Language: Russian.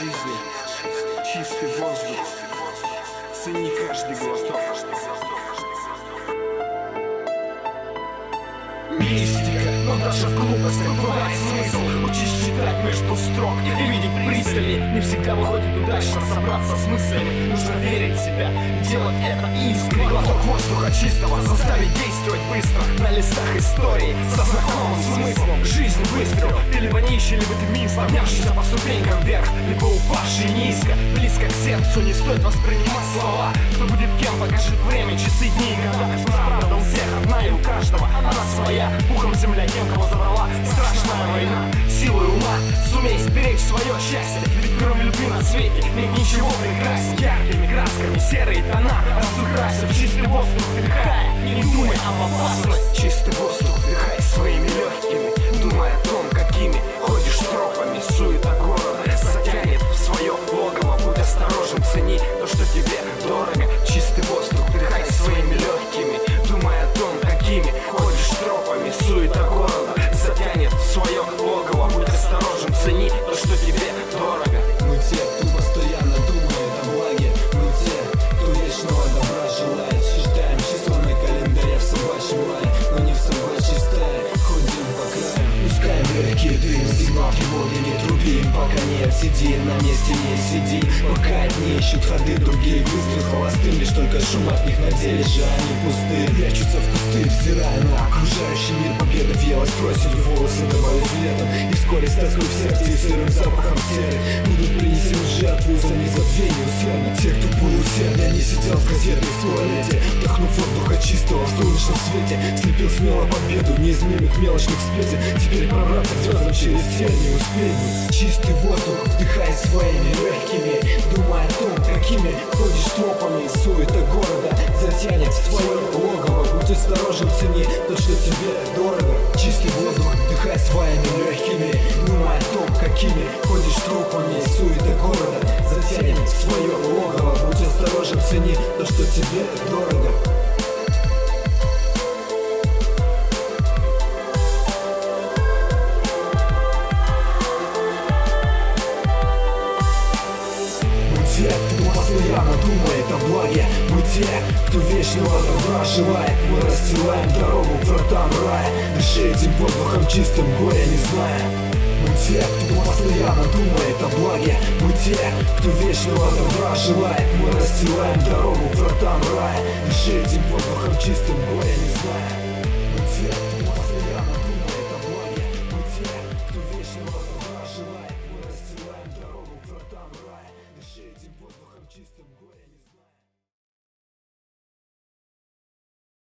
жизни, чистый воздух, цени каждый глоток. Мистика, но даже в глупостях бывает смысл. Учись читать между строк и видеть пристали. Не всегда выходит удачно собраться с мыслями. Нужно верить в себя и делать это искренне. Глоток воздуха чистого заставить действовать быстро. На листах истории со знакомым смыслом. Жизнь выстрел, ты либо нищий, либо ты миф, поднявшийся по ступенькам вверх, либо упавший низко. Близко к сердцу не стоит воспринимать слова. Кто будет кем, покажет время, часы, дни, года. Пусть правда у всех одна и у каждого она своя. Пухом земля тем, кого забрала страшная война. Силой ума сумей сберечь свое счастье. Ведь кроме любви на свете нет ничего прекраснее. Яркими красками серые тона разукрасив чистый воздух вдыхая, не думай об опасной. Чистый воздух вдыхай своими легкими, думай о том, какими ходишь тропами. Суета города затянет в свое логово. Будь осторожен, цени то, что тебе дорого. Чистый воздух вдыхай своими легкими, думай о том, какими ходишь тропами. Суета города затянет в свое логово. Будь осторожен, цени то, что тебе дорого. Мы те, кто постоянно думает о благе. Мы те, кто вечного добра желает. Считаем числа на календаре в собачьем лае, но не в собачьей стае. Ходим по краю, пускаем легкий дым. Сигнал тревоги не труби, пока нет, сиди на месте, не сиди. Пока одни ищут ходы, другие выстрел холостым. Лишь только шум от них, на деле же они пустые. Прячутся в кусты, взирая на окружающий мир. Победа въелась, бросить в волосы, добавить летом. И вскоре с тоской в сердце и сырым запахом серы будут принесены в жертву за незабвение усердно. Те, кто был усердный, не сидел с газетой в туалете, вдохнув воздуха чистого в солнечном свете, слепил смело победу неизменных мелочных сплетен. Теперь пробраться к звездам через тень не успеть. Чистый воздух вдыхай своими легкими, думай о том, какими ходишь тропами. Суета города затянет в свое логово. Будь осторожен, цени то, что тебе дорого. Чистый воздух вдыхай своими легкими, думай о том, какими ходишь тропами. Суета города затянет в свое логово. Будь осторожен, цени то, что тебе дорого. Те, кто постоянно думает о благе. Мы те, кто вечного добра желает. Мы расстилаем дорогу к вратам рая. Дыши этим воздухом чистым, горя не зная. Мы те, кто постоянно думает о благе. Мы те, кто вечного добра желает. Мы расстилаем дорогу к вратам рая. Дыши этим воздухом чистым, горя не зная. Мы те, кто постоянно думает о благе. Мы те, кто вечного добра желает. Мы расстилаем дорогу к вратам рая. Дыши этим воздухом чистым, горя.